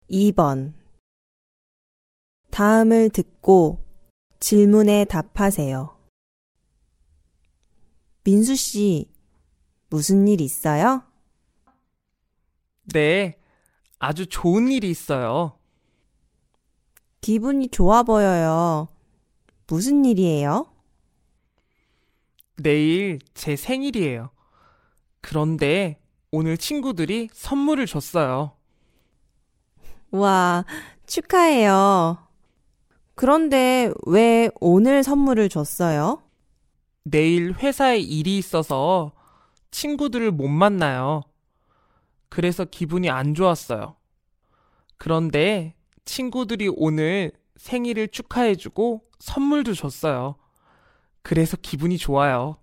2번. 다음을 듣고 질문에 답하세요. 민수 씨, 무슨 일 있어요? 네, 아주 좋은 일이 있어요. 기분이 좋아 보여요. 무슨 일이에요? 내일 제 생일이에요. 그런데 오늘 친구들이 선물을 줬어요. 와, 축하해요. 그런데 왜 오늘 선물을 줬어요? 내일 회사에 일이 있어서 친구들을 못 만나요. 그래서 기분이 안 좋았어요. 그런데 친구들이 오늘 생일을 축하해주고 선물도 줬어요. 그래서 기분이 좋아요.